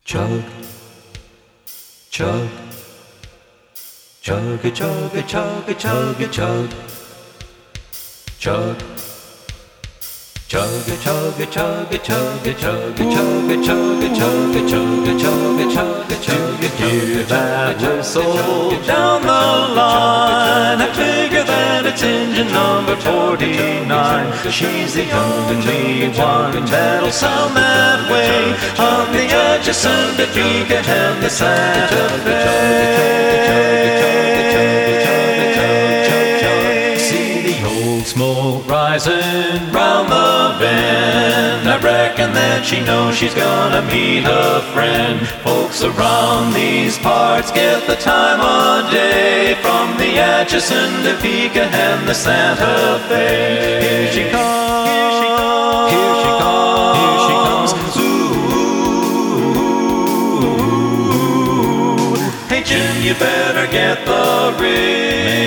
Chug, chug, chug a chug a chug a chug a chug, chug, chug a chug a chug a chug a chug a chug a chug a chug a chug a chug a chug a chug a hear that whistle down the line? I figure that it's engine number 49. She's the only one that'll sound that way on the Atchison, Topeka, and the Santa Fe. See the old smoke rising round the bend. I reckon that she knows she's gonna meet a friend. Folks around these parts get the time of day from the Atchison, Topeka, and the Santa Fe. Here she comes, here she comes, here she comes, here she comes. Ooh, hey Jim, you better get the rig.